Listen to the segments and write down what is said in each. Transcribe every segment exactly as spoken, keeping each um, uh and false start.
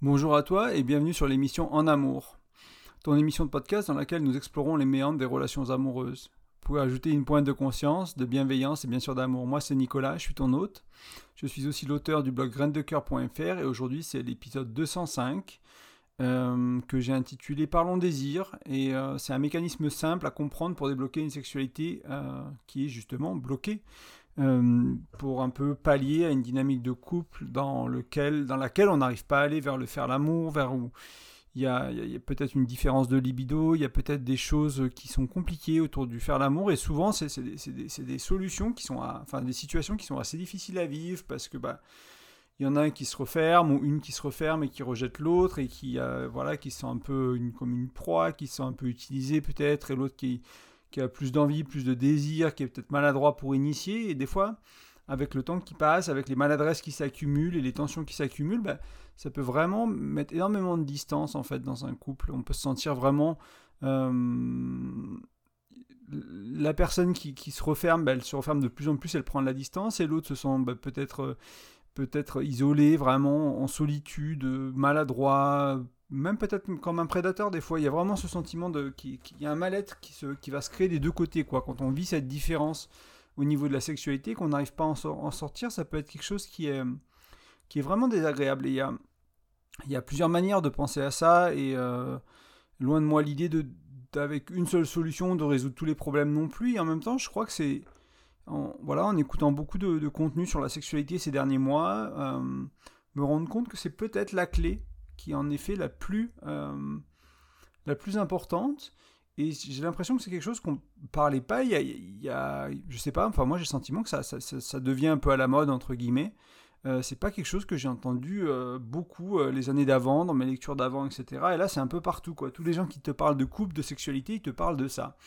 Bonjour à toi et bienvenue sur l'émission En Amour, ton émission de podcast dans laquelle nous explorons les méandres des relations amoureuses. Pour ajouter une pointe de conscience, de bienveillance et bien sûr d'amour. Moi c'est Nicolas, je suis ton hôte. Je suis aussi l'auteur du blog graines de coeur point f r et aujourd'hui c'est l'épisode deux cent cinq euh, que j'ai intitulé Parlons désir. Et euh, c'est un mécanisme simple à comprendre pour débloquer une sexualité euh, qui est justement bloquée. Euh, pour un peu pallier à une dynamique de couple dans, lequel, dans laquelle on n'arrive pas à aller vers le faire l'amour, vers où il y a, il y a peut-être une différence de libido, il y a peut-être des choses qui sont compliquées autour du faire l'amour, et souvent c'est, c'est, des, c'est, des, c'est des solutions qui sont, à, enfin des situations qui sont assez difficiles à vivre, parce que bah, il y en a un qui se referme, ou une qui se referme et qui rejette l'autre, et qui, euh, voilà, qui se sent un peu une, comme une proie, qui se sent un peu utilisée peut-être, et l'autre qui qui a plus d'envie, plus de désir, qui est peut-être maladroit pour initier, et des fois, avec le temps qui passe, avec les maladresses qui s'accumulent et les tensions qui s'accumulent, bah, ça peut vraiment mettre énormément de distance en fait dans un couple. On peut se sentir vraiment... Euh, la personne qui, qui se referme, bah, elle se referme de plus en plus, elle prend de la distance, et l'autre se sent bah, peut-être, peut-être isolé, vraiment en solitude, maladroit, même peut-être comme un prédateur des fois. Il y a vraiment ce sentiment de qu'il qui, y a un mal-être qui, se, qui va se créer des deux côtés, quoi. Quand on vit cette différence au niveau de la sexualité, qu'on n'arrive pas à en, sor- en sortir, ça peut être quelque chose qui est, qui est vraiment désagréable. Et il y a, il y a plusieurs manières de penser à ça, et euh, loin de moi l'idée de, d'avec une seule solution de résoudre tous les problèmes non plus. Et en même temps, je crois que c'est en, voilà, en écoutant beaucoup de, de contenu sur la sexualité ces derniers mois, euh, me rendre compte que c'est peut-être la clé qui est en effet la plus, euh, la plus importante. Et j'ai l'impression que c'est quelque chose qu'on ne parlait pas. Il y a, il y a, je sais pas, enfin moi j'ai le sentiment que ça, ça, ça, ça devient un peu à la mode, entre guillemets. Euh, c'est pas quelque chose que j'ai entendu euh, beaucoup euh, les années d'avant, dans mes lectures d'avant, et cetera. Et là c'est un peu partout, quoi. Tous les gens qui te parlent de couple, de sexualité, ils te parlent de ça.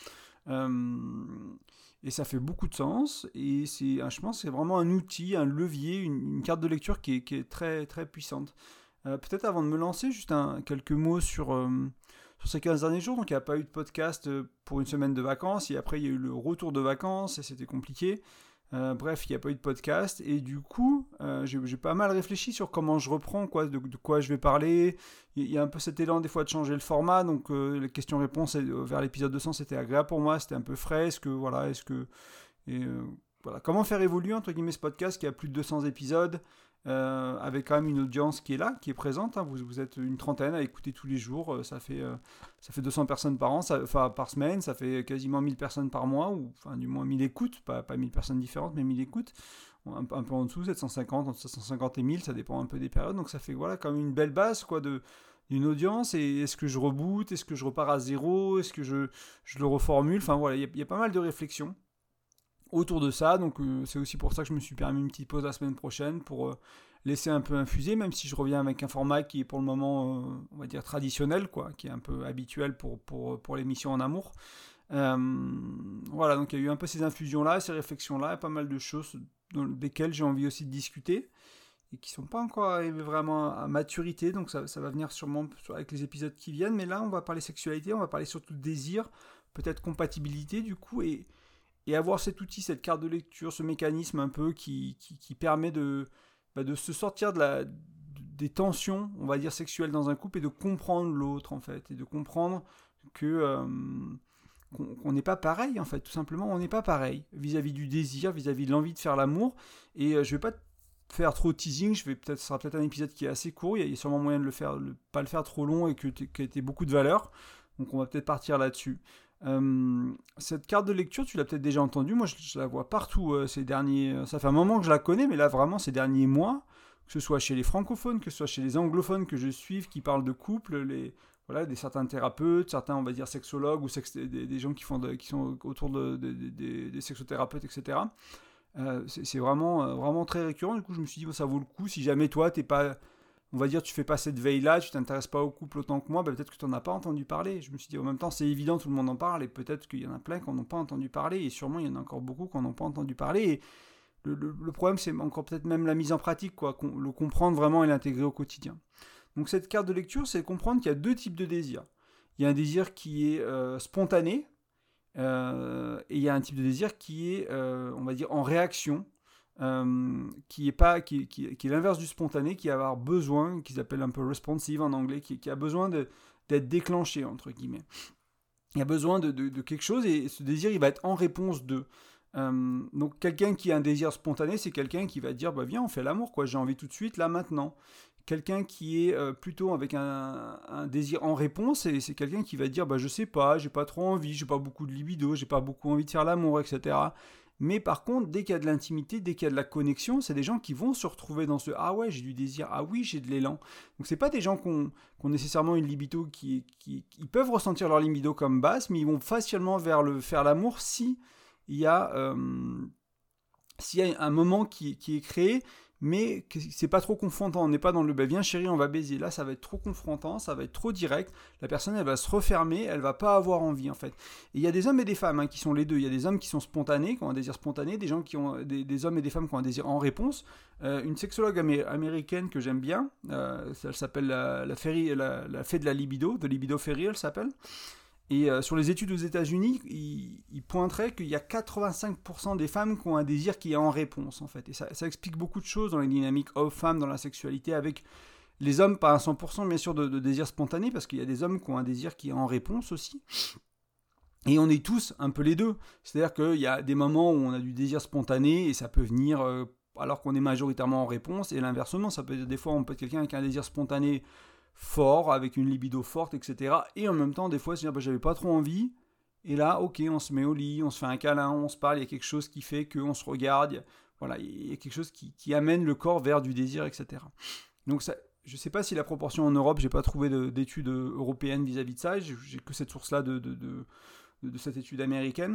Euh, et ça fait beaucoup de sens. Et c'est, je pense que c'est vraiment un outil, un levier, une, une carte de lecture qui est, qui est très, très puissante. Euh, peut-être avant de me lancer, juste un, quelques mots sur, euh, sur ces quinze derniers jours. Donc il n'y a pas eu de podcast pour une semaine de vacances, et après il y a eu le retour de vacances, et c'était compliqué. Euh, bref, il n'y a pas eu de podcast, et du coup, euh, j'ai, j'ai pas mal réfléchi sur comment je reprends, quoi, de, de quoi je vais parler. Il y a un peu cet élan des fois de changer le format, donc euh, les questions-réponses vers l'épisode deux cents, c'était agréable pour moi, c'était un peu frais. Est-ce que, voilà, est-ce que... Et, euh, voilà. Comment faire évoluer, entre guillemets, ce podcast qui a plus de deux cents épisodes, euh, avec quand même une audience qui est là, qui est présente, hein. vous, vous êtes une trentaine à écouter tous les jours, euh, ça, fait, euh, ça fait deux cents personnes par an, ça, enfin par semaine, ça fait quasiment mille personnes par mois, ou enfin du moins mille écoutes, pas, pas mille personnes différentes, mais mille écoutes, un, un peu en dessous, sept cent cinquante, entre sept cent cinquante et mille, ça dépend un peu des périodes, donc ça fait voilà, quand même une belle base, quoi, de, d'une audience. Et est-ce que je reboot, est-ce que je repars à zéro, est-ce que je, je le reformule, enfin voilà, il y, y a pas mal de réflexions autour de ça, donc euh, c'est aussi pour ça que je me suis permis une petite pause la semaine prochaine pour euh, laisser un peu infuser, même si je reviens avec un format qui est pour le moment, euh, on va dire, traditionnel, quoi, qui est un peu habituel pour, pour, pour l'émission En Amour. Euh, voilà, donc il y a eu un peu ces infusions-là, ces réflexions-là, pas mal de choses dans lesquelles j'ai envie aussi de discuter, et qui sont pas encore arrivées vraiment à maturité, donc ça, ça va venir sûrement avec les épisodes qui viennent, mais là on va parler sexualité, on va parler surtout de désir, peut-être compatibilité du coup, et Et avoir cet outil, cette carte de lecture, ce mécanisme un peu qui, qui, qui permet de, bah de se sortir de la, des tensions, on va dire, sexuelles dans un couple, et de comprendre l'autre, en fait. Et de comprendre que, euh, qu'on n'est pas pareil, en fait. Tout simplement, on n'est pas pareil vis-à-vis du désir, vis-à-vis de l'envie de faire l'amour. Et euh, je vais pas faire trop de teasing, je vais peut-être, ce sera peut-être un épisode qui est assez court, il y a sûrement moyen de le faire, de pas le faire trop long, et qui a été beaucoup de valeur. Donc on va peut-être partir là-dessus. Euh, cette carte de lecture, tu l'as peut-être déjà entendue. Moi, je, je la vois partout euh, ces derniers. Ça fait un moment que je la connais, mais là, vraiment, ces derniers mois, que ce soit chez les francophones, que ce soit chez les anglophones que je suive, qui parlent de couple, les, voilà, des certains thérapeutes, certains, on va dire, sexologues, ou sex, des, des gens qui, font de, qui sont autour de, de, de, de, des sexothérapeutes, et cetera. Euh, c'est, c'est vraiment, euh, vraiment très récurrent. Du coup, je me suis dit, bon, ça vaut le coup. Si jamais toi, t'es pas, on va dire, tu fais pas cette veille-là, tu t'intéresses pas au couple autant que moi, bah peut-être que tu n'en as pas entendu parler. Je me suis dit, en même temps, c'est évident, tout le monde en parle, et peut-être qu'il y en a plein qui n'en ont pas entendu parler, et sûrement il y en a encore beaucoup qui n'en ont pas entendu parler. Et le, le, le problème, c'est encore peut-être même la mise en pratique, quoi, le comprendre vraiment et l'intégrer au quotidien. Donc cette carte de lecture, c'est comprendre qu'il y a deux types de désirs. Il y a un désir qui est euh, spontané, euh, et il y a un type de désir qui est, euh, on va dire, en réaction euh, qui est pas, qui, qui, qui est l'inverse du spontané, qui va avoir besoin, qu'ils appellent un peu responsive en anglais, qui, qui a besoin de, d'être déclenché, entre guillemets. Il a besoin de, de, de quelque chose et ce désir, il va être en réponse de. Euh, donc quelqu'un qui a un désir spontané, c'est quelqu'un qui va dire bah viens on fait l'amour quoi, j'ai envie tout de suite là maintenant. Quelqu'un qui est euh, plutôt avec un, un désir en réponse, et c'est quelqu'un qui va dire bah je sais pas, j'ai pas trop envie, j'ai pas beaucoup de libido, j'ai pas beaucoup envie de faire l'amour, et cetera. Mais par contre, dès qu'il y a de l'intimité, dès qu'il y a de la connexion, c'est des gens qui vont se retrouver dans ce ah ouais j'ai du désir, ah oui j'ai de l'élan. Donc c'est pas des gens qui ont, qui ont nécessairement une libido qui, qui, qui peuvent ressentir leur libido comme basse, mais ils vont facilement vers le faire l'amour si il y a euh, s'il y a un moment qui, qui est créé, mais que c'est pas trop confrontant. On n'est pas dans le bah, viens chérie, on va baiser. Là, ça va être trop confrontant, ça va être trop direct. La personne, elle va se refermer, elle va pas avoir envie en fait. Et il y a des hommes et des femmes hein, qui sont les deux. Il y a des hommes qui sont spontanés, qui ont un désir spontané, des gens qui ont des, des hommes et des femmes qui ont un désir en réponse. Euh, une sexologue amé- américaine que j'aime bien, euh, elle s'appelle la, la, féri, la, la fée de la libido, de libido féri, elle s'appelle. Et euh, sur les études aux États-Unis, il, il pointerait qu'il y a quatre-vingt-cinq pour cent des femmes qui ont un désir qui est en réponse, en fait. Et ça, ça explique beaucoup de choses dans les dynamiques hommes-femmes, dans la sexualité, avec les hommes, pas à cent pour cent bien sûr de, de désir spontané, parce qu'il y a des hommes qui ont un désir qui est en réponse aussi. Et on est tous un peu les deux. C'est-à-dire qu'il y a des moments où on a du désir spontané, et ça peut venir euh, alors qu'on est majoritairement en réponse, et l'inversement, ça peut être des fois, on peut être quelqu'un avec un désir spontané fort, avec une libido forte, et cetera. Et en même temps, des fois, se dire, bah, j'avais pas trop envie. Et là, ok, on se met au lit, on se fait un câlin, on se parle, il y a quelque chose qui fait qu'on se regarde. Voilà, il y a quelque chose qui, qui amène le corps vers du désir, et cetera. Donc, ça, je sais pas si la proportion en Europe, j'ai pas trouvé de, d'études européennes vis-à-vis de ça. J'ai, j'ai que cette source-là de, de, de, de, de cette étude américaine.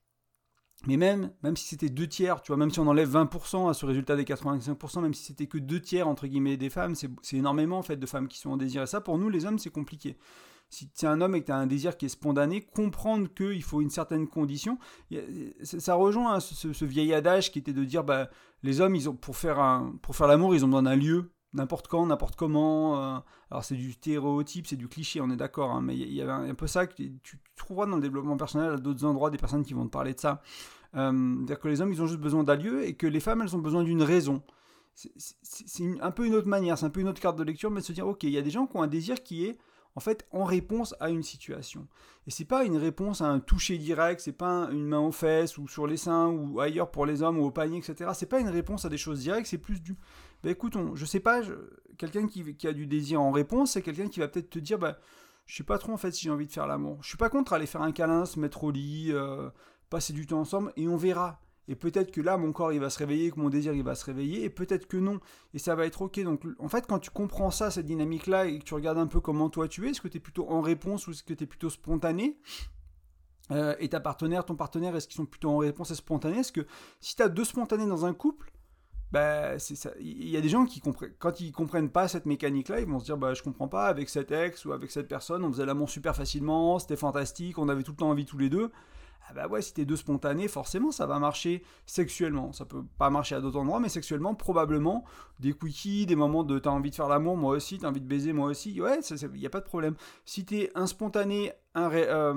Mais même, même si c'était deux tiers, tu vois, même si on enlève vingt pour cent à ce résultat des quatre-vingt-cinq pour cent, même si c'était que deux tiers, entre guillemets, des femmes, c'est, c'est énormément, en fait, de femmes qui sont en désir. Et ça, pour nous, les hommes, c'est compliqué. Si tu es un homme et que tu as un désir qui est spontané, comprendre qu'il faut une certaine condition, ça rejoint hein, ce, ce vieil adage qui était de dire, bah, les hommes, ils ont, pour, faire un, pour faire l'amour, ils ont besoin d'un lieu, n'importe quand, n'importe comment. Euh, alors c'est du stéréotype, c'est du cliché, on est d'accord, hein, mais il y, y avait un, un peu ça que tu, tu trouveras dans le développement personnel à d'autres endroits des personnes qui vont te parler de ça. Euh, c'est-à-dire que les hommes, ils ont juste besoin d'un lieu et que les femmes, elles ont besoin d'une raison. C'est, c'est, c'est une, un peu une autre manière, c'est un peu une autre carte de lecture, mais de se dire, ok, il y a des gens qui ont un désir qui est en fait en réponse à une situation. Et c'est pas une réponse à un toucher direct, c'est pas une main aux fesses ou sur les seins ou ailleurs pour les hommes ou au panier, et cetera. C'est pas une réponse à des choses directes, c'est plus du... Ben écoute, on, je sais pas, je, quelqu'un qui, qui a du désir en réponse, c'est quelqu'un qui va peut-être te dire, bah, je sais pas trop en fait si j'ai envie de faire l'amour. Je suis pas contre aller faire un câlin, se mettre au lit, euh, passer du temps ensemble, et on verra. Et peut-être que là, mon corps, il va se réveiller, que mon désir, il va se réveiller, et peut-être que non. Et ça va être ok. Donc, en fait, quand tu comprends ça, cette dynamique-là, et que tu regardes un peu comment toi tu es, est-ce que tu es plutôt en réponse ou est-ce que tu es plutôt spontané euh, et ta partenaire, ton partenaire, est-ce qu'ils sont plutôt en réponse et spontanés? Est-ce que si tu as deux spontanés dans un couple, bah, c'est ça. Il y a des gens qui comprennent, quand ils comprennent pas cette mécanique-là, ils vont se dire bah je comprends pas, avec cet ex ou avec cette personne, on faisait l'amour super facilement, c'était fantastique, on avait tout le temps envie tous les deux. Ah bah ouais, si t'es deux spontanés, forcément ça va marcher sexuellement. Ça peut pas marcher à d'autres endroits, mais sexuellement, probablement, des quickies, des moments de t'as envie de faire l'amour, moi aussi, t'as envie de baiser, moi aussi, ouais, il n'y a pas de problème. Si t'es un spontané, un, ré, euh,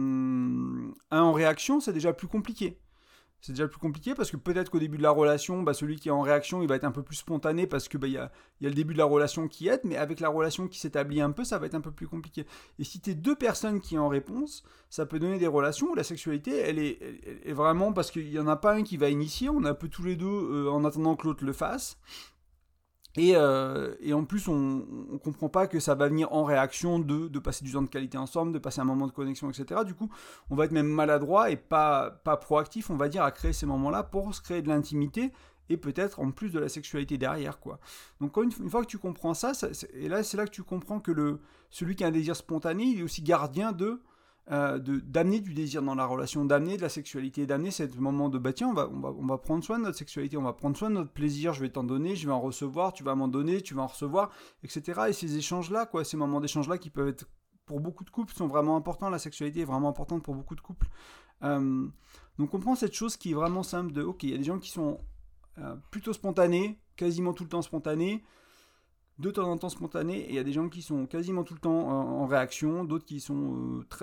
un en réaction, c'est déjà plus compliqué. C'est déjà plus compliqué parce que peut-être qu'au début de la relation, bah, celui qui est en réaction, il va être un peu plus spontané parce que bah, y a, y a le début de la relation qui aide, mais avec la relation qui s'établit un peu, ça va être un peu plus compliqué. Et si tu es deux personnes qui en réponse, ça peut donner des relations où la sexualité, elle est, elle est vraiment parce qu'il n'y en a pas un qui va initier, on est un peu tous les deux euh, en attendant que l'autre le fasse. Et, euh, et en plus, on ne comprend pas que ça va venir en réaction de, de passer du temps de qualité ensemble, de passer un moment de connexion, et cetera. Du coup, on va être même maladroit et pas, pas proactif, on va dire, à créer ces moments-là pour se créer de l'intimité et peut-être en plus de la sexualité derrière, quoi. Donc une, une fois que tu comprends ça, ça et là, c'est là que tu comprends que le, celui qui a un désir spontané, il est aussi gardien de... Euh, de, d'amener du désir dans la relation, d'amener de la sexualité, d'amener ce moment de bah tiens, on va, on, va, on va prendre soin de notre sexualité, on va prendre soin de notre plaisir, je vais t'en donner, je vais en recevoir, tu vas m'en donner, tu vas en recevoir, et cetera. Et ces échanges-là, quoi, ces moments d'échange-là qui peuvent être, pour beaucoup de couples, sont vraiment importants, la sexualité est vraiment importante pour beaucoup de couples. Euh, donc on prend cette chose qui est vraiment simple de, ok, il y a des gens qui sont euh, plutôt spontanés, quasiment tout le temps spontanés, de temps en temps spontanés, et il y a des gens qui sont quasiment tout le temps en, en réaction, d'autres qui sont euh, très, euh,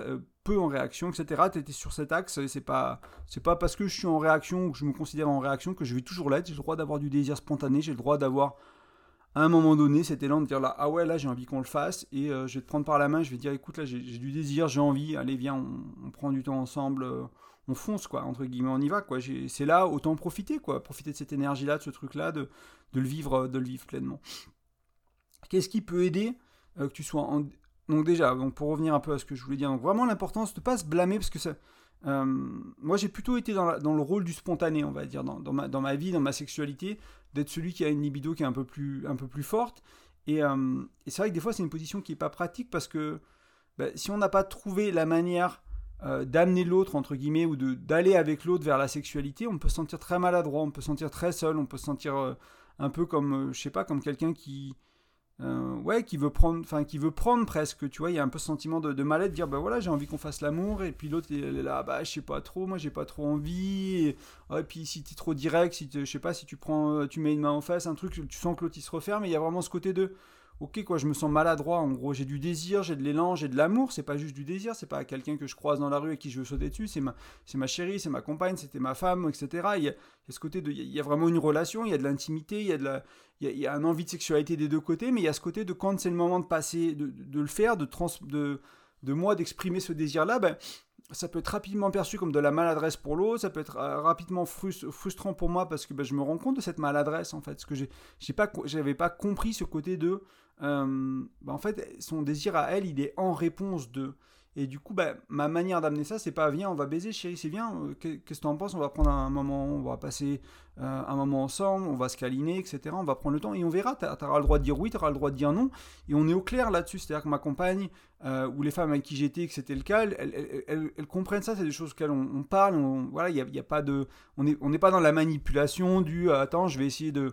peu en réaction, et cetera. Tu étais sur cet axe, et c'est pas, c'est pas parce que je suis en réaction ou que je me considère en réaction que je vais toujours l'être. J'ai le droit d'avoir du désir spontané, j'ai le droit d'avoir à un moment donné cet élan de dire là, ah ouais, là j'ai envie qu'on le fasse, et euh, je vais te prendre par la main, je vais te dire écoute, là j'ai, j'ai du désir, j'ai envie, allez viens, on, on prend du temps ensemble, euh, on fonce quoi, entre guillemets, on y va quoi. J'ai, c'est là, autant en profiter quoi, profiter de cette énergie là, de ce truc là, de, de le vivre, de le vivre pleinement. Qu'est-ce qui peut aider euh, que tu sois en... Donc déjà, donc pour revenir un peu à ce que je voulais dire, donc vraiment l'importance de ne pas se blâmer, parce que ça, euh, moi j'ai plutôt été dans, la, dans le rôle du spontané, on va dire, dans, dans, ma, dans ma vie, dans ma sexualité, d'être celui qui a une libido qui est un peu plus, un peu plus forte. Et, euh, et c'est vrai que des fois c'est une position qui n'est pas pratique, parce que bah, si on n'a pas trouvé la manière euh, d'amener l'autre, entre guillemets, ou de, d'aller avec l'autre vers la sexualité, on peut se sentir très maladroit, on peut se sentir très seul, on peut se sentir euh, un peu comme, euh, je sais pas, comme quelqu'un qui... Euh, ouais, qui veut prendre, enfin qui veut prendre presque, tu vois, il y a un peu ce sentiment de, de mal-être, de dire bah voilà, j'ai envie qu'on fasse l'amour, et puis l'autre il est là, bah je sais pas trop, moi j'ai pas trop envie, et, ouais, et puis si t'es trop direct, si je sais pas, si tu prends, tu mets une main en face, un truc, tu sens que l'autre il se referme, et il y a vraiment ce côté de ok quoi, je me sens maladroit, en gros j'ai du désir, j'ai de l'élan, j'ai de l'amour, c'est pas juste du désir, c'est pas quelqu'un que je croise dans la rue et qui je veux sauter dessus, c'est ma, c'est ma chérie, c'est ma compagne, c'était ma femme, et cetera. Il y a, il y a ce côté de, il y a vraiment une relation, il y a de l'intimité, il y a de la, il y a, il y a un envie de sexualité des deux côtés, mais il y a ce côté de quand c'est le moment de passer, de, de, de le faire, de, trans, de, de moi d'exprimer ce désir-là, ben, ça peut être rapidement perçu comme de la maladresse pour l'autre, ça peut être rapidement frustrant pour moi parce que ben, je me rends compte de cette maladresse en fait, parce que j'ai, j'ai pas, j'avais pas compris ce côté de, euh, ben, en fait son désir à elle il est en réponse de, et du coup ben, ma manière d'amener ça c'est pas viens on va baiser chérie, c'est bien, qu'est-ce que t'en penses, on va prendre un moment, on va passer euh, un moment ensemble, on va se câliner, et cetera. On va prendre le temps et on verra, t'auras le droit de dire oui, t'auras le droit de dire non, et on est au clair là-dessus, c'est-à-dire que ma compagne euh, ou les femmes avec qui j'étais, que c'était le cas, elles, elles, elles, elles comprennent ça, c'est des choses auxquelles on, on parle, on, voilà, il y a, y a pas de, on n'est on n'est pas dans la manipulation du euh, attends, je vais essayer de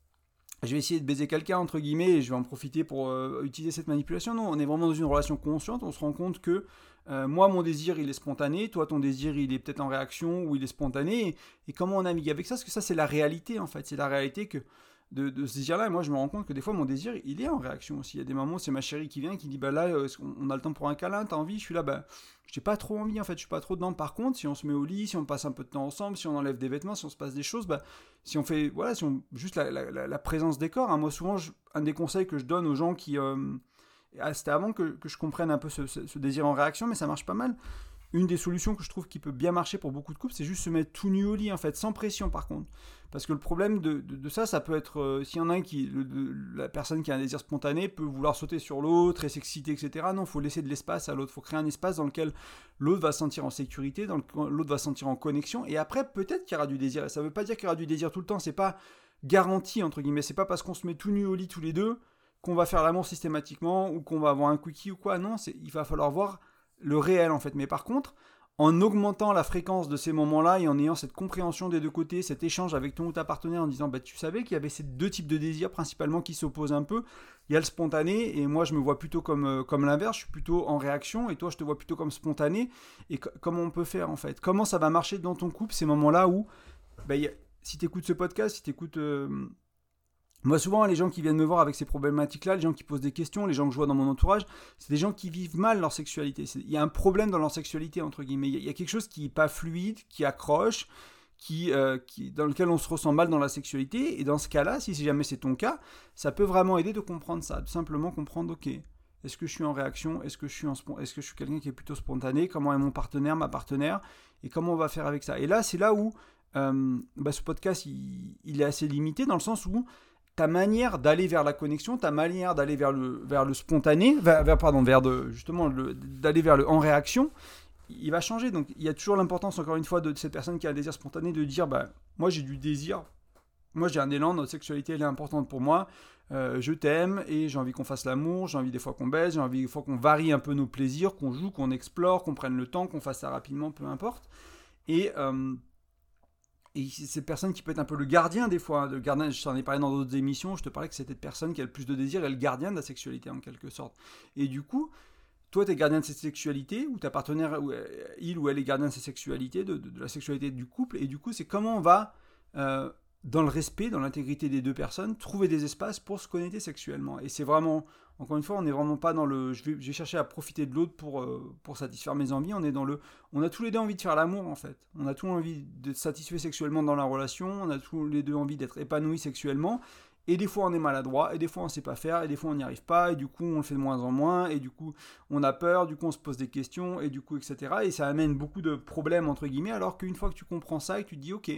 je vais essayer de baiser quelqu'un, entre guillemets, et je vais en profiter pour euh, utiliser cette manipulation. Non, on est vraiment dans une relation consciente, on se rend compte que euh, moi, mon désir, il est spontané, toi, ton désir, il est peut-être en réaction, ou il est spontané, et, et comment on navigue avec ça, parce que ça, c'est la réalité, en fait, c'est la réalité que de, de ce désir-là, et moi, je me rends compte que des fois, mon désir, il est en réaction aussi. Il y a des moments où c'est ma chérie qui vient, qui dit, bah là, on a le temps pour un câlin, t'as envie, je suis là, bah, j'ai pas trop envie, en fait, je suis pas trop dedans. Par contre, si on se met au lit, si on passe un peu de temps ensemble, si on enlève des vêtements, si on se passe des choses, bah, si on fait, voilà, si on, juste la, la, la présence des corps, hein. Moi, souvent, je, un des conseils que je donne aux gens qui, euh, c'était avant que, que je comprenne un peu ce, ce, ce désir en réaction, mais ça marche pas mal. Une des solutions que je trouve qui peut bien marcher pour beaucoup de couples, c'est juste se mettre tout nu au lit, en fait, sans pression par contre. Parce que le problème de, de, de ça, ça peut être, euh, s'il y en a un qui, le, de, la personne qui a un désir spontané peut vouloir sauter sur l'autre et s'exciter, et cetera. Non, il faut laisser de l'espace à l'autre, il faut créer un espace dans lequel l'autre va se sentir en sécurité, dans lequel l'autre va se sentir en connexion, et après, peut-être qu'il y aura du désir. Et ça ne veut pas dire qu'il y aura du désir tout le temps, c'est pas garanti, entre guillemets, c'est pas parce qu'on se met tout nu au lit tous les deux qu'on va faire l'amour systématiquement, ou qu'on va avoir un quickie ou quoi. Non, c'est, il va falloir voir le réel en fait. Mais par contre, en augmentant la fréquence de ces moments-là et en ayant cette compréhension des deux côtés, cet échange avec ton ou ta partenaire en disant bah, tu savais qu'il y avait ces deux types de désirs principalement qui s'opposent un peu. Il y a le spontané et moi je me vois plutôt comme, euh, comme l'inverse, je suis plutôt en réaction et toi je te vois plutôt comme spontané. Et co- comment on peut faire en fait? Comment ça va marcher dans ton couple ces moments-là où bah, y a, si tu écoutes ce podcast, si tu écoutes... Euh, Moi, souvent, les gens qui viennent me voir avec ces problématiques-là, les gens qui posent des questions, les gens que je vois dans mon entourage, c'est des gens qui vivent mal leur sexualité. Il y a un problème dans leur sexualité, entre guillemets. Il y a quelque chose qui n'est pas fluide, qui accroche, qui, euh, qui, dans lequel on se ressent mal dans la sexualité. Et dans ce cas-là, si jamais c'est ton cas, ça peut vraiment aider de comprendre ça. De simplement comprendre, ok, est-ce que je suis en réaction? Est-ce que je suis, en spon- est-ce que je suis quelqu'un qui est plutôt spontané? Comment est mon partenaire, ma partenaire? Et comment on va faire avec ça? Et là, c'est là où euh, bah, ce podcast, il, il est assez limité dans le sens où ta manière d'aller vers la connexion, ta manière d'aller vers le, vers le spontané, vers, vers, pardon, vers de, justement le, d'aller vers le en réaction, il va changer. Donc il y a toujours l'importance, encore une fois, de cette personne qui a un désir spontané de dire bah, moi j'ai du désir, moi j'ai un élan, notre sexualité elle est importante pour moi, euh, je t'aime et j'ai envie qu'on fasse l'amour, j'ai envie des fois qu'on baise, j'ai envie des fois qu'on varie un peu nos plaisirs, qu'on joue, qu'on explore, qu'on prenne le temps, qu'on fasse ça rapidement, peu importe. Et. Euh, Et c'est cette personne qui peut être un peu le gardien des fois, le gardien, je t'en ai parlé dans d'autres émissions, je te parlais que c'était cette personne qui a le plus de désir et le gardien de la sexualité en quelque sorte. Et du coup, toi tu es gardien de cette sexualité, ou ta partenaire, il ou elle est gardien de sa sexualité, de, de, de la sexualité du couple, et du coup c'est comment on va euh, dans le respect, dans l'intégrité des deux personnes, trouver des espaces pour se connecter sexuellement. Et c'est vraiment, encore une fois, on n'est vraiment pas dans le... Je vais, je vais chercher à profiter de l'autre pour, euh, pour satisfaire mes envies. On est dans le... On a tous les deux envie de faire l'amour, en fait. On a tous envie d'être satisfait sexuellement dans la relation. On a tous les deux envie d'être épanouis sexuellement. Et des fois, on est maladroit. Et des fois, on ne sait pas faire. Et des fois, on n'y arrive pas. Et du coup, on le fait de moins en moins. Et du coup, on a peur. Du coup, on se pose des questions. Et du coup, et cetera. Et ça amène beaucoup de problèmes, entre guillemets. Alors qu'une fois que tu comprends ça et que tu te dis, OK...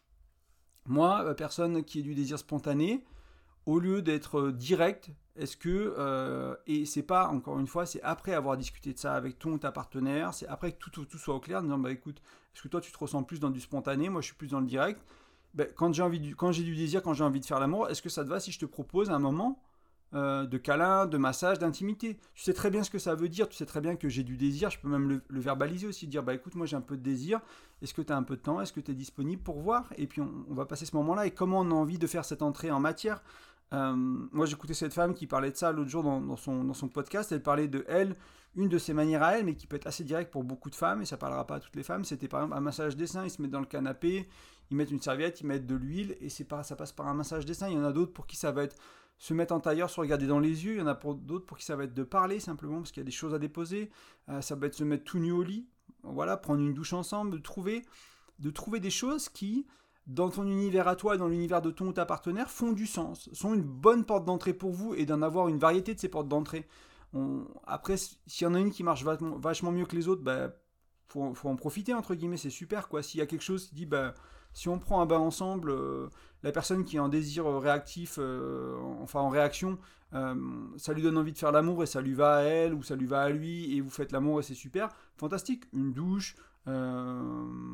Moi, personne qui ait du désir spontané, au lieu d'être direct, est-ce que, euh, et c'est pas, encore une fois, c'est après avoir discuté de ça avec ton ou ta partenaire, c'est après que tout, tout, tout soit au clair, en disant, bah écoute, est-ce que toi tu te ressens plus dans du spontané, moi je suis plus dans le direct, ben, quand, j'ai envie du, quand j'ai du désir, quand j'ai envie de faire l'amour, est-ce que ça te va si je te propose un moment euh, de câlin, de massage, d'intimité? Tu sais très bien ce que ça veut dire, tu sais très bien que j'ai du désir, je peux même le, le verbaliser aussi, dire bah écoute, moi j'ai un peu de désir, est-ce que tu as un peu de temps, est-ce que tu es disponible pour voir? Et puis on, on va passer ce moment-là, et comment on a envie de faire cette entrée en matière. euh, Moi j'écoutais cette femme qui parlait de ça l'autre jour dans, dans, son, dans son podcast, elle parlait de elle, une de ses manières à elle, mais qui peut être assez directe pour beaucoup de femmes, et ça parlera pas à toutes les femmes, c'était par exemple un massage des seins, ils se mettent dans le canapé, ils mettent une serviette, ils mettent de l'huile, et c'est pas, ça passe par un massage des seins. Il y en a d'autres pour qui ça va être se mettre en tailleur, se regarder dans les yeux. Il y en a pour d'autres pour qui ça va être de parler simplement parce qu'il y a des choses à déposer. Euh, ça va être se mettre tout nu au lit, voilà, prendre une douche ensemble, de trouver, de trouver des choses qui, dans ton univers à toi et dans l'univers de ton ou ta partenaire, font du sens, sont une bonne porte d'entrée pour vous et d'en avoir une variété de ces portes d'entrée. On... Après, s'il y en a une qui marche vachement, vachement mieux que les autres, bah, faut, faut en profiter, entre guillemets, c'est super, quoi. S'il y a quelque chose qui dit, bah, si on prend un bain ensemble, euh, la personne qui est en désir réactif, euh, enfin en réaction, euh, ça lui donne envie de faire l'amour et ça lui va à elle ou ça lui va à lui et vous faites l'amour et c'est super, fantastique. Une douche, euh,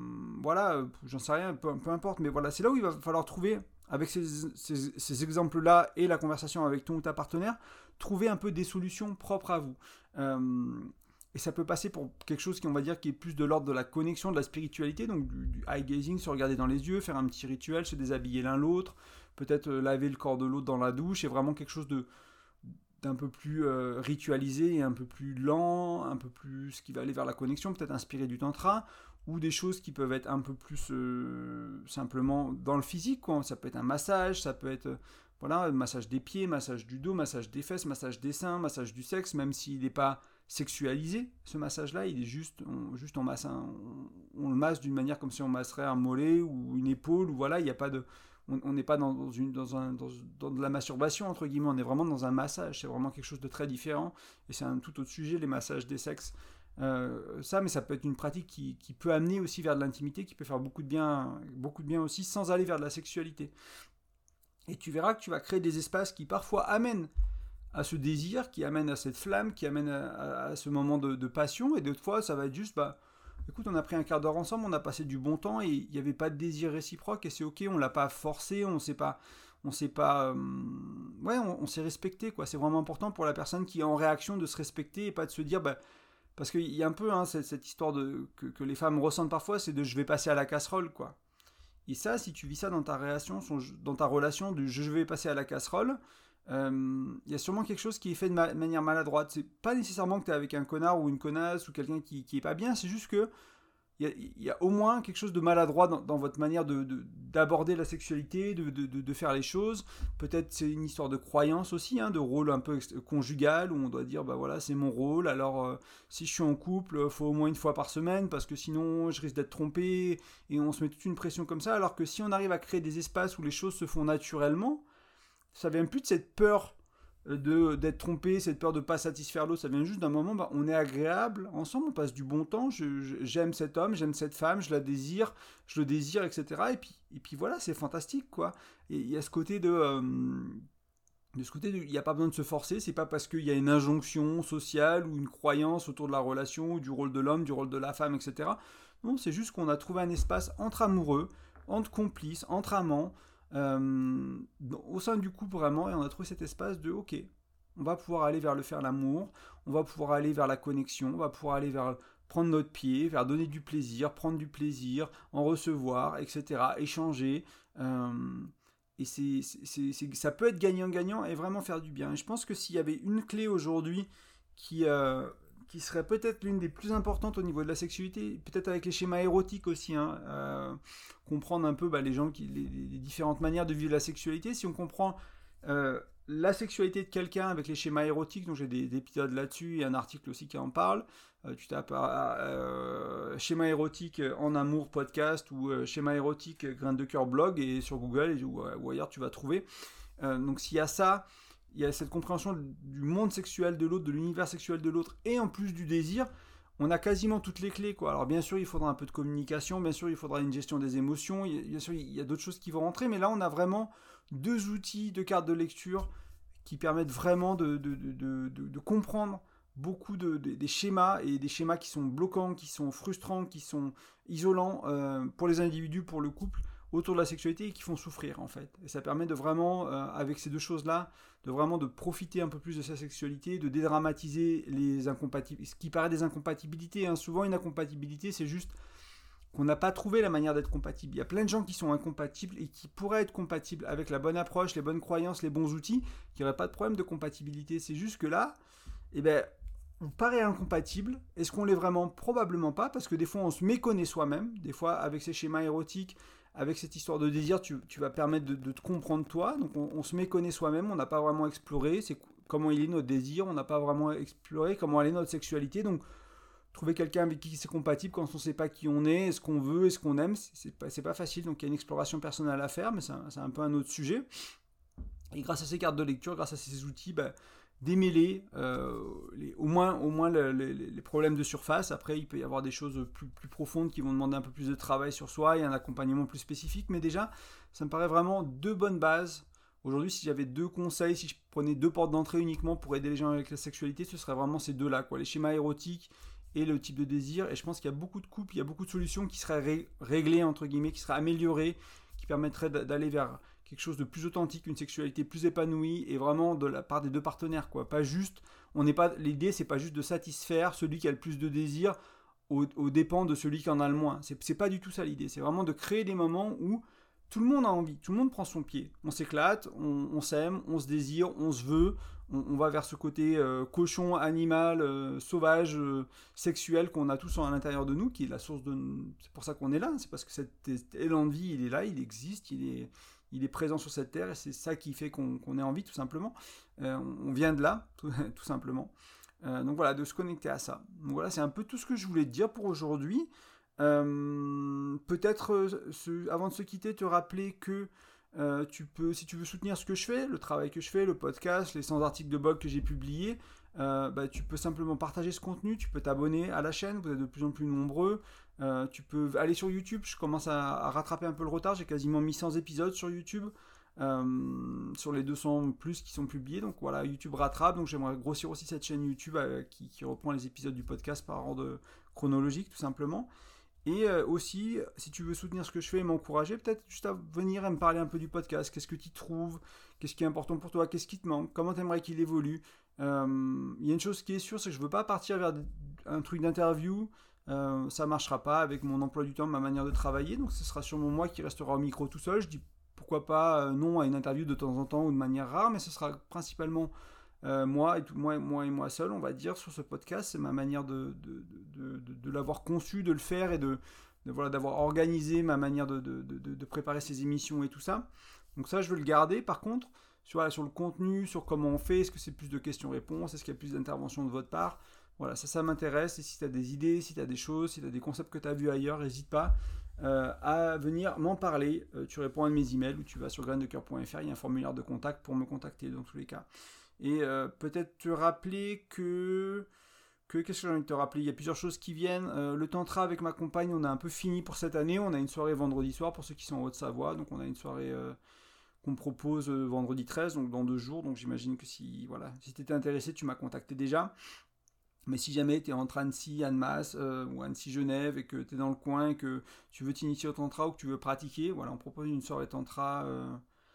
voilà, j'en sais rien, peu, peu importe, mais voilà, c'est là où il va falloir trouver, avec ces, ces, ces exemples-là et la conversation avec ton ou ta partenaire, trouver un peu des solutions propres à vous. Euh, Et ça peut passer pour quelque chose qui, on va dire, qui est plus de l'ordre de la connexion, de la spiritualité, donc du, du eye gazing, se regarder dans les yeux, faire un petit rituel, se déshabiller l'un l'autre, peut-être euh, laver le corps de l'autre dans la douche, et vraiment quelque chose de, d'un peu plus euh, ritualisé et un peu plus lent, un peu plus qui va aller vers la connexion, peut-être inspiré du tantra, ou des choses qui peuvent être un peu plus euh, simplement dans le physique, quoi. Ça peut être un massage, ça peut être... Euh, voilà, massage des pieds, massage du dos, massage des fesses, massage des seins, massage du sexe, même s'il n'est pas sexualisé, ce massage-là, il est juste, on, juste on masse un, on, on le masse d'une manière comme si on masserait un mollet ou une épaule, ou voilà, il n'y a pas de, on n'est pas dans, une, dans, un, dans, dans de la masturbation, entre guillemets, on est vraiment dans un massage, c'est vraiment quelque chose de très différent, et c'est un tout autre sujet, les massages des sexes, euh, ça, mais ça peut être une pratique qui, qui peut amener aussi vers de l'intimité, qui peut faire beaucoup de bien, beaucoup de bien aussi, sans aller vers de la sexualité. Et tu verras que tu vas créer des espaces qui parfois amènent à ce désir, qui amène à cette flamme, qui amène à, à, à ce moment de, de passion, et d'autres fois ça va être juste, bah, écoute, on a pris un quart d'heure ensemble, on a passé du bon temps, et il n'y avait pas de désir réciproque, et c'est ok, on l'a pas forcé, on s'est pas, on s'est pas, euh, ouais, on, on s'est respecté, quoi. C'est vraiment important pour la personne qui est en réaction de se respecter, et pas de se dire, bah, parce qu'il y a un peu hein, cette, cette histoire de, que, que les femmes ressentent parfois, c'est de je vais passer à la casserole, quoi. Et ça, si tu vis ça dans ta relation, dans ta relation de je vais passer à la casserole, il euh, y a sûrement quelque chose qui est fait de ma- manière maladroite. C'est pas nécessairement que tu es avec un connard ou une connasse ou quelqu'un qui, qui est pas bien, c'est juste que il y, y a au moins quelque chose de maladroit dans, dans votre manière de, de, d'aborder la sexualité, de, de, de, de faire les choses. Peut-être c'est une histoire de croyance aussi, hein, de rôle un peu conjugal, où on doit dire, bah voilà, c'est mon rôle, alors euh, si je suis en couple, il faut au moins une fois par semaine, parce que sinon je risque d'être trompé, et on se met toute une pression comme ça, alors que si on arrive à créer des espaces où les choses se font naturellement, ça vient plus de cette peur de, d'être trompé, cette peur de ne pas satisfaire l'autre, ça vient juste d'un moment, bah, on est agréable, ensemble, on passe du bon temps, je, je, j'aime cet homme, j'aime cette femme, je la désire, je le désire, et cetera. Et puis, et puis voilà, c'est fantastique, quoi. Et il y a ce côté de... Euh, de ce côté, il n'y a pas besoin de se forcer, c'est pas parce qu'il y a une injonction sociale ou une croyance autour de la relation, ou du rôle de l'homme, du rôle de la femme, et cetera. Non, c'est juste qu'on a trouvé un espace entre amoureux, entre complices, entre amants, Euh, au sein du couple vraiment, et on a trouvé cet espace de ok, on va pouvoir aller vers le faire l'amour, on va pouvoir aller vers la connexion, on va pouvoir aller vers prendre notre pied, vers donner du plaisir, prendre du plaisir, en recevoir, et cetera, échanger, euh, et c'est, c'est, c'est, ça peut être gagnant-gagnant et vraiment faire du bien. Et je pense que s'il y avait une clé aujourd'hui qui, euh, qui serait peut-être l'une des plus importantes au niveau de la sexualité, peut-être avec les schémas érotiques aussi, hein, euh, comprendre un peu bah, les gens, qui, les, les différentes manières de vivre la sexualité. Si on comprend euh, la sexualité de quelqu'un avec les schémas érotiques, donc j'ai des, des épisodes là-dessus et un article aussi qui en parle. Euh, tu tapes euh, schéma érotique en amour podcast ou euh, schéma érotique grain de cœur blog et sur Google et, ou, ou ailleurs tu vas trouver. Euh, donc s'il y a ça, il y a cette compréhension du monde sexuel de l'autre, de l'univers sexuel de l'autre, et en plus du désir, on a quasiment toutes les clés, quoi. Alors bien sûr, il faudra un peu de communication, bien sûr, il faudra une gestion des émotions, il y a, bien sûr, il y a d'autres choses qui vont rentrer, mais là, on a vraiment deux outils, deux cartes de lecture qui permettent vraiment de, de, de, de, de comprendre beaucoup de, de, des schémas, et des schémas qui sont bloquants, qui sont frustrants, qui sont isolants euh, pour les individus, pour le couple, autour de la sexualité et qui font souffrir en fait. Et ça permet de vraiment, euh, avec ces deux choses-là, de vraiment de profiter un peu plus de sa sexualité, de dédramatiser les incompatibilités, ce qui paraît des incompatibilités. Hein. Souvent une incompatibilité, c'est juste qu'on n'a pas trouvé la manière d'être compatible. Il y a plein de gens qui sont incompatibles et qui pourraient être compatibles avec la bonne approche, les bonnes croyances, les bons outils, qui n'auraient pas de problème de compatibilité. C'est juste que là, eh ben, on paraît incompatible. Est-ce qu'on l'est vraiment? Probablement pas, parce que des fois on se méconnaît soi-même. Des fois avec ces schémas érotiques, avec cette histoire de désir, tu, tu vas permettre de, de te comprendre toi. Donc on, on se méconnaît soi-même, on n'a pas vraiment exploré c'est comment il est notre désir, on n'a pas vraiment exploré comment elle est notre sexualité. Donc trouver quelqu'un avec qui c'est compatible quand on ne sait pas qui on est, ce qu'on veut, et ce qu'on aime, c'est pas, c'est pas facile. Donc il y a une exploration personnelle à faire, mais c'est un, c'est un peu un autre sujet. Et grâce à ces cartes de lecture, grâce à ces outils, bah, démêler euh, les, au moins, au moins le, le, les problèmes de surface. Après, il peut y avoir des choses plus, plus profondes qui vont demander un peu plus de travail sur soi et un accompagnement plus spécifique. Mais déjà, ça me paraît vraiment deux bonnes bases. Aujourd'hui, si j'avais deux conseils, si je prenais deux portes d'entrée uniquement pour aider les gens avec la sexualité, ce serait vraiment ces deux-là, quoi, les schémas érotiques et le type de désir. Et je pense qu'il y a beaucoup de couples, il y a beaucoup de solutions qui seraient ré- réglées, entre guillemets, qui seraient améliorées, qui permettraient d'aller vers quelque chose de plus authentique, une sexualité plus épanouie, et vraiment de la part des deux partenaires, quoi. Pas juste, on n'est pas, l'idée c'est pas juste de satisfaire celui qui a le plus de désir aux, aux dépens de celui qui en a le moins. C'est, c'est pas du tout ça l'idée. C'est vraiment de créer des moments où tout le monde a envie, tout le monde prend son pied. On s'éclate, on, on s'aime, on se désire, on se veut, on, on va vers ce côté euh, cochon, animal, euh, sauvage, euh, sexuel qu'on a tous à l'intérieur de nous, qui est la source de... C'est pour ça qu'on est là, c'est parce que cet, cet élan de vie, il est là, il existe, il est... Il est présent sur cette terre et c'est ça qui fait qu'on, qu'on ait envie, tout simplement. Euh, on vient de là, tout, tout simplement. Euh, donc voilà, de se connecter à ça. Donc voilà, c'est un peu tout ce que je voulais te dire pour aujourd'hui. Euh, peut-être, euh, ce, avant de se quitter, te rappeler que euh, tu peux, si tu veux soutenir ce que je fais, le travail que je fais, le podcast, les cent articles de blog que j'ai publiés, euh, bah, tu peux simplement partager ce contenu, tu peux t'abonner à la chaîne, vous êtes de plus en plus nombreux. Euh, tu peux aller sur YouTube, je commence à, à rattraper un peu le retard, j'ai quasiment mis cent épisodes sur YouTube, euh, sur les deux cents plus qui sont publiés, donc voilà, YouTube rattrape, donc j'aimerais grossir aussi cette chaîne YouTube euh, qui, qui reprend les épisodes du podcast par ordre chronologique, tout simplement. Et euh, aussi, si tu veux soutenir ce que je fais et m'encourager, peut-être juste à venir et me parler un peu du podcast, qu'est-ce que tu trouves, qu'est-ce qui est important pour toi, qu'est-ce qui te manque, comment tu aimerais qu'il évolue. Il euh, y a une chose qui est sûre, c'est que je ne veux pas partir vers un truc d'interview. Euh, ça marchera pas avec mon emploi du temps, ma manière de travailler, donc ce sera sûrement moi qui restera au micro tout seul. Je dis pourquoi pas euh, non à une interview de temps en temps ou de manière rare, mais ce sera principalement euh, moi, et tout, moi, moi et moi seul, on va dire, sur ce podcast. C'est ma manière de, de, de, de, de l'avoir conçu, de le faire et de, de voilà, d'avoir organisé ma manière de, de, de, de préparer ces émissions et tout ça. Donc ça, je veux le garder. Par contre, sur, voilà, sur le contenu, sur comment on fait, est-ce que c'est plus de questions-réponses, est-ce qu'il y a plus d'interventions de votre part? Voilà, ça, ça m'intéresse. Et si tu as des idées, si tu as des choses, si tu as des concepts que tu as vus ailleurs, n'hésite pas euh, à venir m'en parler. Euh, tu réponds à mes emails ou tu vas sur grain de coeur point f r, il y a un formulaire de contact pour me contacter dans tous les cas. Et euh, peut-être te rappeler que... que qu'est-ce que j'ai envie de te rappeler? Il y a plusieurs choses qui viennent. Euh, le tantra avec ma compagne, on a un peu fini pour cette année. On a une soirée vendredi soir pour ceux qui sont en Haute-Savoie. Donc on a une soirée... Euh, qu'on me propose euh, vendredi treize, donc dans deux jours. Donc j'imagine que si, voilà, si tu étais intéressé, tu m'as contacté déjà. Mais si jamais tu es entre Annecy, Annemasse euh, ou Annecy-Genève et que tu es dans le coin et que tu veux t'initier au tantra ou que tu veux pratiquer, voilà, on propose une soirée tantra euh,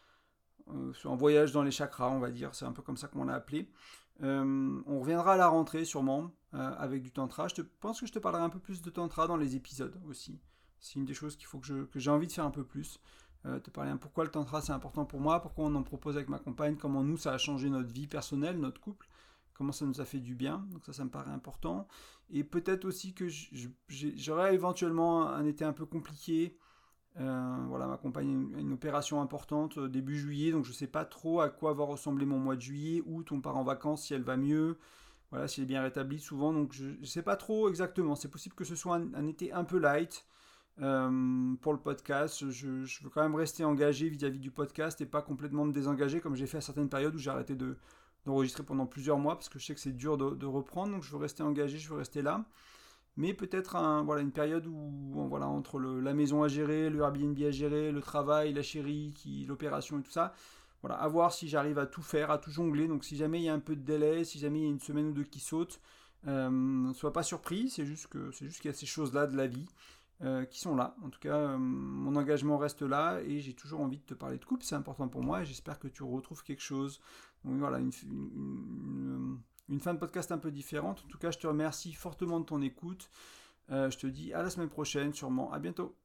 euh, sur un voyage dans les chakras, on va dire. C'est un peu comme ça qu'on l'a appelé. Euh, on reviendra à la rentrée sûrement euh, avec du tantra. Je te, pense que je te parlerai un peu plus de tantra dans les épisodes aussi. C'est une des choses qu'il faut que, je, que j'ai envie de faire un peu plus. Euh, te parler un pourquoi le tantra c'est important pour moi, pourquoi on en propose avec ma compagne, comment nous ça a changé notre vie personnelle, notre couple, comment ça nous a fait du bien. Donc ça, ça me paraît important. Et peut-être aussi que je, je, j'aurais éventuellement un été un peu compliqué. Euh, voilà, ma compagne a une, une opération importante euh, début juillet, donc je ne sais pas trop à quoi va ressembler mon mois de juillet, août, on part en vacances, si elle va mieux, voilà, si elle est bien rétablie souvent, donc je ne sais pas trop exactement. C'est possible que ce soit un, un été un peu light euh, pour le podcast. Je, je veux quand même rester engagé vis-à-vis du podcast et pas complètement me désengager comme j'ai fait à certaines périodes où j'ai arrêté de, d'enregistrer pendant plusieurs mois parce que je sais que c'est dur de, de reprendre, donc je veux rester engagé, je veux rester là. Mais peut-être un, voilà, une période où, voilà, entre le, la maison à gérer, le Airbnb à gérer, le travail, la chérie, qui, l'opération et tout ça, voilà, à voir si j'arrive à tout faire, à tout jongler. Donc si jamais il y a un peu de délai, si jamais il y a une semaine ou deux qui saute, euh, ne sois pas surpris, c'est juste, que, c'est juste qu'il y a ces choses-là de la vie euh, qui sont là. En tout cas, euh, mon engagement reste là et j'ai toujours envie de te parler de couple, c'est important pour moi et j'espère que tu retrouves quelque chose. Donc voilà, une, une, une, une fin de podcast un peu différente. En tout cas, je te remercie fortement de ton écoute. Euh, je te dis à la semaine prochaine, sûrement. À bientôt.